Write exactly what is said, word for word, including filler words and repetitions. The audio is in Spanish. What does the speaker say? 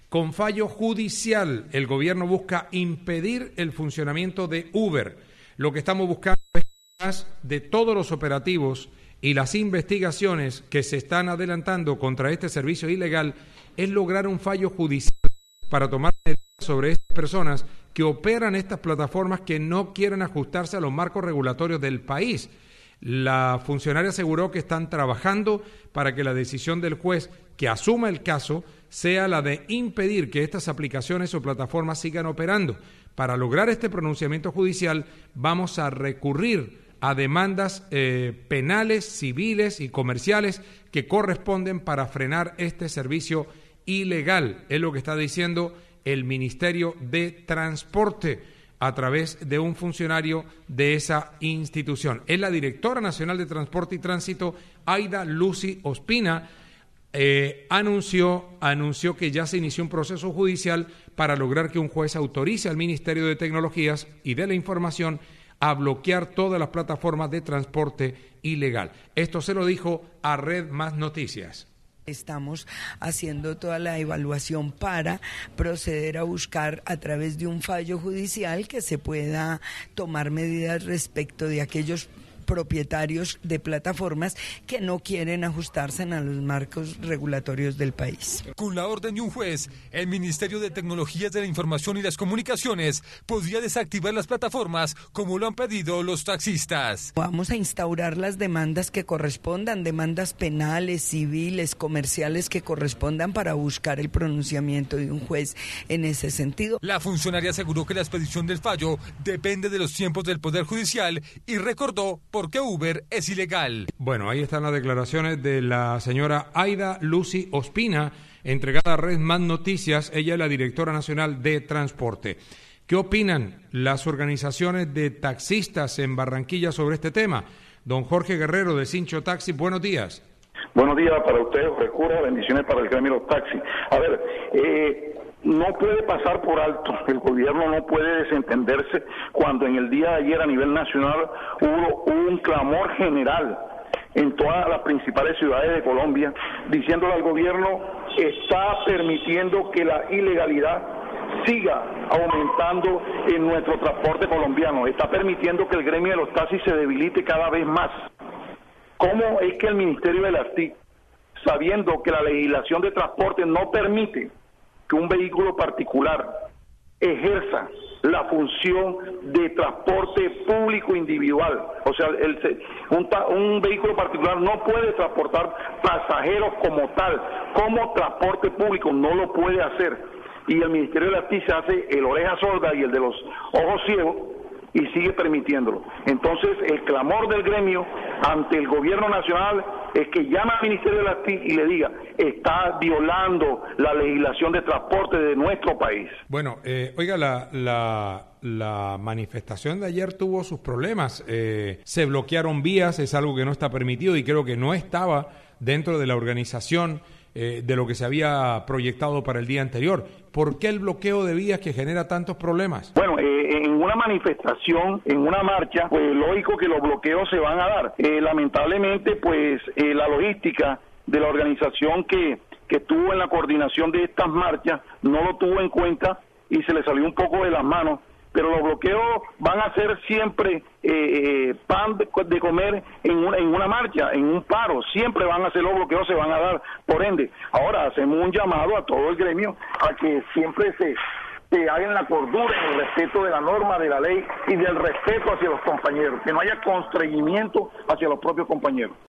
Con fallo judicial, el gobierno busca impedir el funcionamiento de Uber. Lo que estamos buscando es de todos los operativos y las investigaciones que se están adelantando contra este servicio ilegal es lograr un fallo judicial para tomar medidas sobre estas personas que operan estas plataformas que no quieren ajustarse a los marcos regulatorios del país. La funcionaria aseguró que están trabajando para que la decisión del juez que asuma el caso sea la de impedir que estas aplicaciones o plataformas sigan operando. Para lograr este pronunciamiento judicial vamos a recurrir a demandas eh, penales, civiles y comerciales que corresponden para frenar este servicio ilegal, es lo que está diciendo el Ministerio de Transporte a través de un funcionario de esa institución. Es la directora nacional de Transporte y Tránsito, Aida Lucy Ospina, eh, anunció, anunció que ya se inició un proceso judicial para lograr que un juez autorice al Ministerio de Tecnologías y de la Información a bloquear todas las plataformas de transporte ilegal. Esto se lo dijo a Red Más Noticias. Estamos haciendo toda la evaluación para proceder a buscar a través de un fallo judicial que se pueda tomar medidas respecto de aquellos propietarios de plataformas que no quieren ajustarse a los marcos regulatorios del país. Con la orden de un juez, el Ministerio de Tecnologías de la Información y las Comunicaciones podría desactivar las plataformas como lo han pedido los taxistas. Vamos a instaurar las demandas que correspondan, demandas penales, civiles, comerciales que correspondan para buscar el pronunciamiento de un juez en ese sentido. La funcionaria aseguró que la expedición del fallo depende de los tiempos del Poder Judicial y recordó porque Uber es ilegal. Bueno, ahí están las declaraciones de la señora Aida Lucy Ospina, entregada a Red Más Noticias. Ella es la directora nacional de Transporte. ¿Qué opinan las organizaciones de taxistas en Barranquilla sobre este tema? Don Jorge Guerrero de Cincho Taxi, buenos días. Buenos días para ustedes, Recura, bendiciones para el gremio de los taxis. A ver, eh... no puede pasar por alto, el gobierno no puede desentenderse cuando en el día de ayer a nivel nacional hubo un clamor general en todas las principales ciudades de Colombia, diciéndole al gobierno está permitiendo que la ilegalidad siga aumentando en nuestro transporte colombiano, está permitiendo que el gremio de los taxis se debilite cada vez más. ¿Cómo es que el Ministerio de las T I C, sabiendo que la legislación de transporte no permite que un vehículo particular ejerza la función de transporte público individual, o sea, el, un, un vehículo particular no puede transportar pasajeros como tal, como transporte público no lo puede hacer, y el Ministerio de la T I C hace el oreja sorda y el de los ojos ciegos y sigue permitiéndolo. Entonces, el clamor del gremio ante el gobierno nacional es que llame al Ministerio de la T I C y le diga, está violando la legislación de transporte de nuestro país. Bueno, eh, oiga, la, la, la manifestación de ayer tuvo sus problemas. Eh, se bloquearon vías, es algo que no está permitido y creo que no estaba dentro de la organización eh, de lo que se había proyectado para el día anterior. ¿Por qué el bloqueo de vías que genera tantos problemas? Bueno, eh, en una manifestación, en una marcha, pues lógico que los bloqueos se van a dar. Eh, lamentablemente, pues eh, la logística de la organización que, que estuvo en la coordinación de estas marchas no lo tuvo en cuenta y se le salió un poco de las manos. Pero los bloqueos van a ser siempre eh, pan de, de comer en una, en una marcha, en un paro. Siempre van a ser los bloqueos, se van a dar. Por ende, ahora hacemos un llamado a todo el gremio a que siempre se, se hagan la cordura en el respeto de la norma, de la ley y del respeto hacia los compañeros. Que no haya constreñimiento hacia los propios compañeros.